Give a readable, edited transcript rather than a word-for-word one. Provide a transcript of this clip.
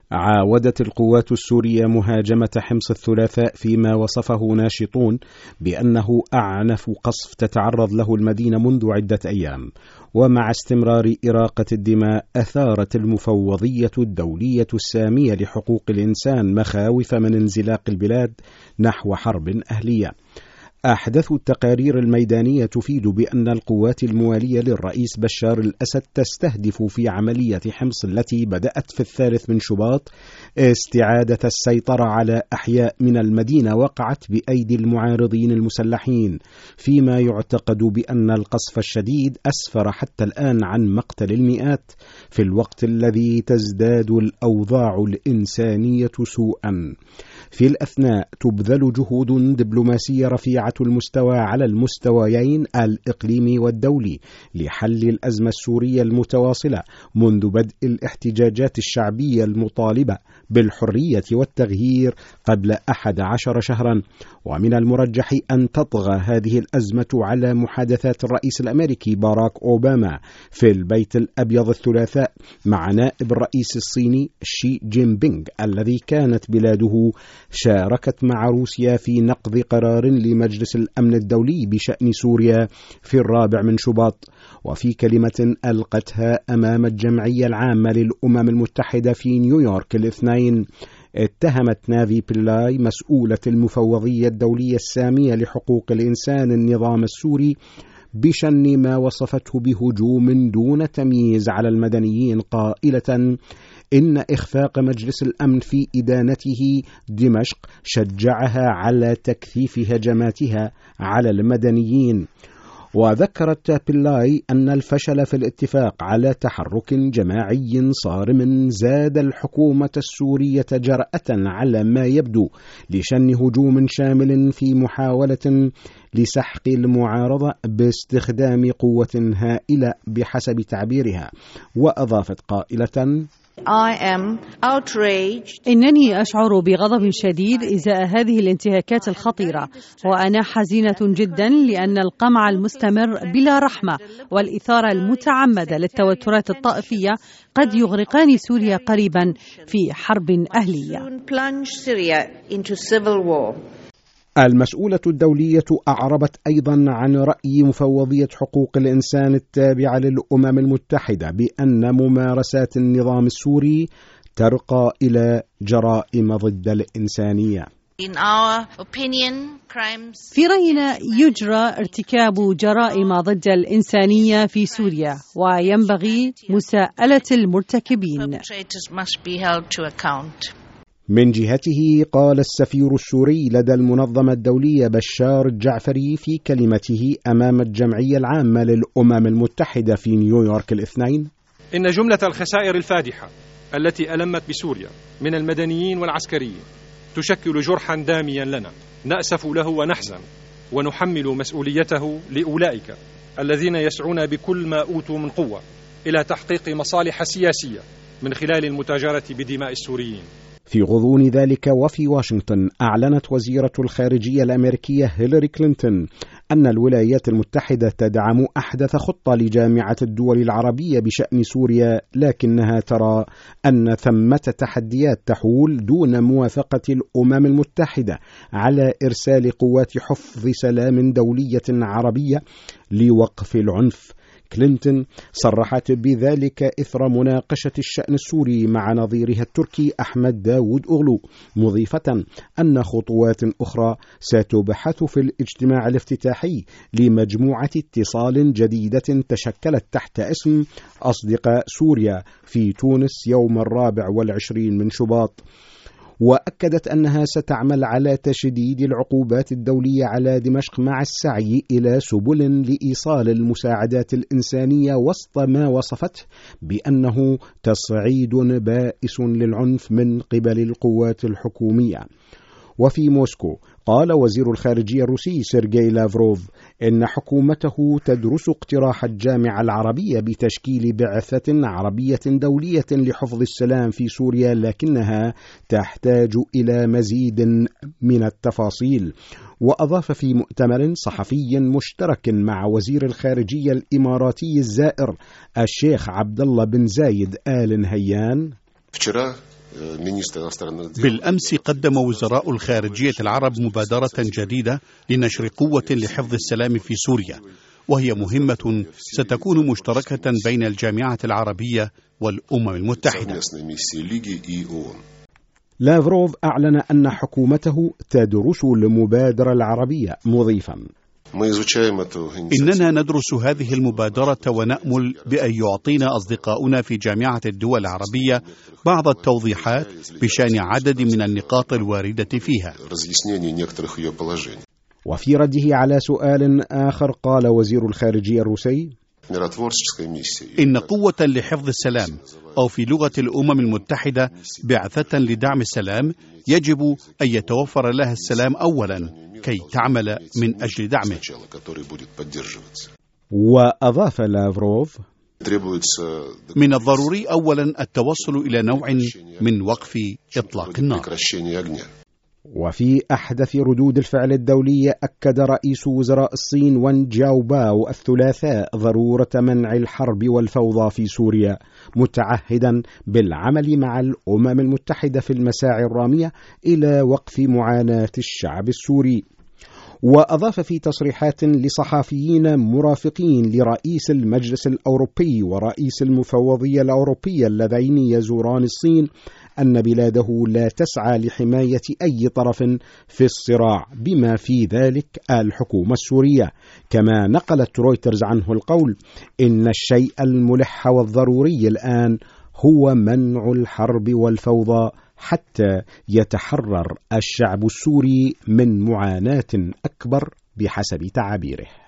عاودت القوات السورية مهاجمة حمص الثلاثاء فيما وصفه ناشطون بأنه أعنف قصف تتعرض له المدينة منذ عدة أيام. ومع استمرار إراقة الدماء أثارت المفوضية الدولية السامية لحقوق الإنسان مخاوف من انزلاق البلاد نحو حرب أهلية. أحدث التقارير الميدانية تفيد بأن القوات الموالية للرئيس بشار الأسد تستهدف في عملية حمص التي بدأت في 3 من شباط استعادة السيطرة على أحياء من المدينة وقعت بأيدي المعارضين المسلحين، فيما يعتقد بأن القصف الشديد أسفر حتى الآن عن مقتل المئات، في الوقت الذي تزداد الأوضاع الإنسانية سوءا. في الأثناء تبذل جهود دبلوماسية رفيعة المستوى على المستويين الإقليمي والدولي لحل الأزمة السورية المتواصلة منذ بدء الاحتجاجات الشعبية المطالبة بالحرية والتغيير قبل 11 شهرا. ومن المرجح أن تطغى هذه الأزمة على محادثات الرئيس الأمريكي باراك أوباما في البيت الأبيض الثلاثاء مع نائب الرئيس الصيني شي جين بينغ، الذي كانت بلاده شاركت مع روسيا في نقض قرار لمجلس الأمن الدولي بشأن سوريا في 4 من شباط. وفي كلمة ألقتها أمام الجمعية العامة للأمم المتحدة في نيويورك الاثنين، اتهمت نافي بيلاي مسؤولة المفوضية الدولية السامية لحقوق الإنسان النظام السوري بشن ما وصفته بهجوم دون تمييز على المدنيين، قائلة إن إخفاق مجلس الأمن في إدانته دمشق شجعها على تكثيف هجماتها على المدنيين. وذكرت بيلاي أن الفشل في الاتفاق على تحرك جماعي صارم زاد الحكومة السورية جرأة على ما يبدو لشن هجوم شامل في محاولة لسحق المعارضة باستخدام قوة هائلة بحسب تعبيرها. وأضافت قائلة: إنني أشعر بغضب شديد إزاء هذه الانتهاكات الخطيرة، وأنا حزينة جدا لأن القمع المستمر بلا رحمة والإثارة المتعمدة للتوترات الطائفية قد يغرقان سوريا قريبا في حرب أهلية. المسؤولة الدولية أعربت أيضا عن رأي مفوضية حقوق الإنسان التابعة للأمم المتحدة بأن ممارسات النظام السوري ترقى إلى جرائم ضد الإنسانية. في رأينا يجرى ارتكاب جرائم ضد الإنسانية في سوريا، وينبغي مساءلة المرتكبين. من جهته قال السفير السوري لدى المنظمة الدولية بشار الجعفري في كلمته أمام الجمعية العامة للأمم المتحدة في نيويورك الاثنين: إن جملة الخسائر الفادحة التي ألمت بسوريا من المدنيين والعسكريين تشكل جرحا داميا لنا نأسف له ونحزن، ونحمل مسؤوليته لأولئك الذين يسعون بكل ما أوتوا من قوة إلى تحقيق مصالح سياسية من خلال المتاجرة بدماء السوريين. في غضون ذلك وفي واشنطن أعلنت وزيرة الخارجية الأمريكية هيلاري كلينتون أن الولايات المتحدة تدعم أحدث خطة لجامعة الدول العربية بشأن سوريا، لكنها ترى أن ثمة تحديات تحول دون موافقة الأمم المتحدة على إرسال قوات حفظ سلام دولية عربية لوقف العنف. كلينتون صرحت بذلك إثر مناقشة الشأن السوري مع نظيرها التركي أحمد داود أغلو، مضيفة أن خطوات أخرى ستبحث في الاجتماع الافتتاحي لمجموعة اتصال جديدة تشكلت تحت اسم أصدقاء سوريا في تونس يوم 24 من شباط. وأكدت أنها ستعمل على تشديد العقوبات الدولية على دمشق مع السعي إلى سبل لإيصال المساعدات الإنسانية وسط ما وصفته بأنه تصعيد بائس للعنف من قبل القوات الحكومية. وفي موسكو قال وزير الخارجية الروسي سيرجي لافروف إن حكومته تدرس اقتراح الجامعة العربية بتشكيل بعثة عربية دولية لحفظ السلام في سوريا، لكنها تحتاج إلى مزيد من التفاصيل. وأضاف في مؤتمر صحفي مشترك مع وزير الخارجية الإماراتي الزائر الشيخ عبد الله بن زايد آل نهيان: بالأمس قدم وزراء الخارجية العرب مبادرة جديدة لنشر قوة لحفظ السلام في سوريا، وهي مهمة ستكون مشتركة بين الجامعة العربية والأمم المتحدة. لافروف أعلن أن حكومته تدرس المبادرة العربية، مضيفا: إننا ندرس هذه المبادرة ونأمل بأن يعطينا أصدقاؤنا في جامعة الدول العربية بعض التوضيحات بشأن عدد من النقاط الواردة فيها. وفي رده على سؤال آخر قال وزير الخارجية الروسي: إن قوة لحفظ السلام، أو في لغة الأمم المتحدة بعثة لدعم السلام، يجب أن يتوفر لها السلام أولا كي تعمل من أجل دعمه. وأضاف لافروف: من الضروري أولا التوصل إلى نوع من وقف إطلاق النار. وفي أحدث ردود الفعل الدولية، أكد رئيس وزراء الصين وان جاوباو الثلاثاء ضرورة منع الحرب والفوضى في سوريا، متعهدا بالعمل مع الأمم المتحدة في المساعي الرامية إلى وقف معاناة الشعب السوري. وأضاف في تصريحات لصحفيين مرافقين لرئيس المجلس الأوروبي ورئيس المفوضية الأوروبية اللذين يزوران الصين أن بلاده لا تسعى لحماية أي طرف في الصراع بما في ذلك الحكومة السورية. كما نقلت رويترز عنه القول: إن الشيء الملح والضروري الآن هو منع الحرب والفوضى حتى يتحرر الشعب السوري من معاناة أكبر بحسب تعابيره.